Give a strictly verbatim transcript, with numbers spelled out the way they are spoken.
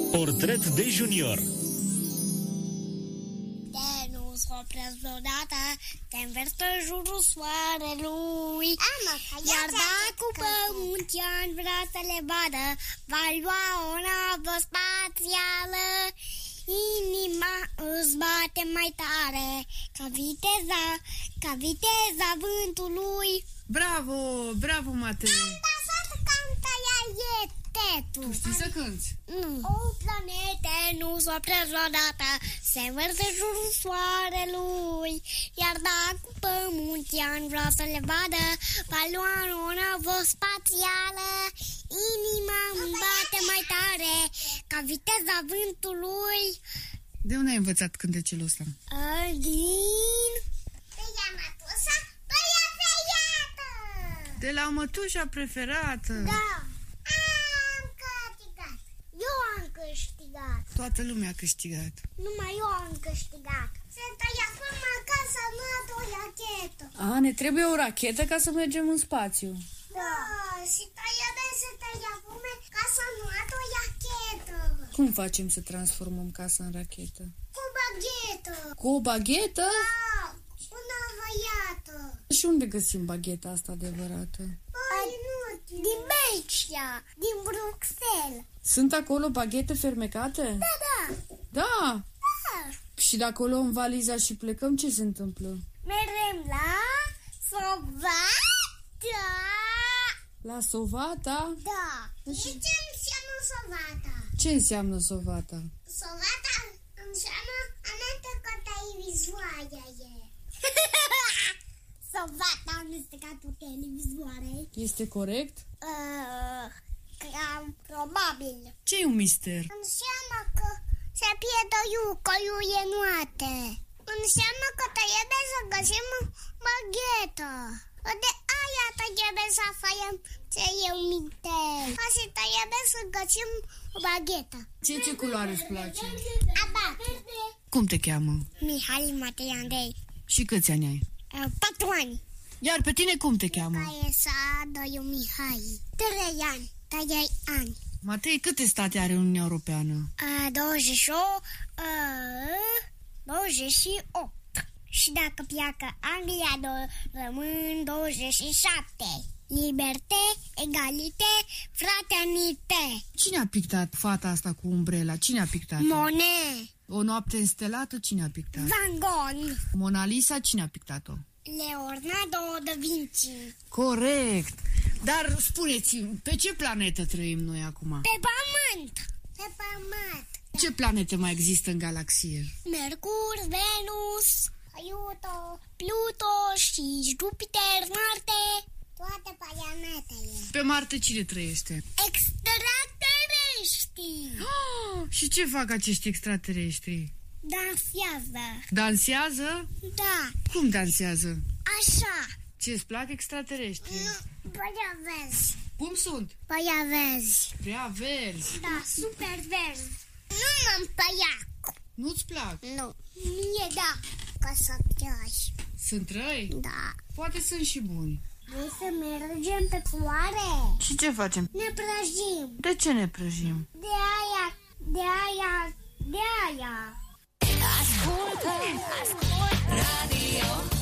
Portret de junior. De nu s-o opresc vreodată, te înverți pe jurul soarelui. Iar dacă pământian vrea să le vadă, va lua o navă spațială. Inima îți bate mai tare ca viteza, ca viteza vântului. Bravo, bravo, Matei! Am dasat cântă ea e tetul. Tu știi să cânti? Nu. O planete nu s-o opresc vreodată, se învârte jurul soarelui. Iar dacă pământian vrea să le vadă, va lua o navă spațială. Inima îmi bate mai tare ca viteza vântului. De unde ai învățat cântecul ăsta? Din... Tăia mătușa, tăia feiată. De la mătușa preferată. Da. Am câștigat. Eu am câștigat. Toată lumea a câștigat. Numai eu am câștigat. Se tăia până acasă, nu o rachetă. A, ne trebuie o rachetă ca să mergem în spațiu. Da, și tăia de se tăia până ca să nu o rachetă. Cum facem să transformăm casa în rachetă? Cu baghetă. Cu o baghetă? Da, una văiată. Și unde găsim bagheta asta adevărată? Păi, nu, din Belgia, din Bruxelles. Sunt acolo baghete fermecate? Da, da. Da! Da. Și dacă o luăm valiza și plecăm, ce se întâmplă? Merem la Sovata. La Sovata? Da. Și ce înseamnă Sovata? Ce înseamnă Sovata? Sovata înseamnă amestecă televizoare. Sovata amestecatul televizoare. Este corect? Uh, cam probabil. Ce e un mister? Înseamnă că se pierde iucăiu e noate. Înseamnă că trebuie să găsim baghetă. De aia trebuie să facem ce eu minte. Ca și trebuie să găsim o baghetă. Ce, ce culoare îți place? Abate. Cum te cheamă? Mihai Matei Andrei. Și câți ani ai? Uh, patru ani. Iar pe tine cum te cheamă? Care să adă eu Mihai. Trei ani. Trei ani. Matei, câte state are Uniunea Europeană? Uh, douăzeci și opt. Uh, douăzeci și opt. Și dacă pleacă Anglia, do- rămân douăzeci și șapte. Liberte, egalite, fraternite. Cine a pictat fata asta cu umbrela? Cine a pictat? Monet. O noapte înstelată? Cine a pictat? Van Gogh. Mona Lisa? Cine a pictat-o? Leonardo da Vinci. Corect! Dar spuneți-mi, pe ce planetă trăim noi acum? Pe pământ. Pe pământ. Ce planete mai există în galaxie? Mercur, Venus, Pluto, Pluto și Jupiter, Marte. Toate planetele. Pe Marte cine trăiește? Extraterestri. Oh, și ce fac acești extraterestri? Dansează. Dansează? Da, Cum dansează? așa. Ce-ți plac extraterestri? Păi vezi. Cum sunt? Păi vezi. Prea verzi. Da, super verzi. Nu m-am păiac. Nu-ți plac? Nu. Mie da. Ca să tragi. Sunt răi? Da. Poate sunt și buni. Vrei să mergem pe floare? Și ce facem? Ne prăjim. De ce ne prăjim? De aia, de aia, de aia. Ascultă, ascultă Radio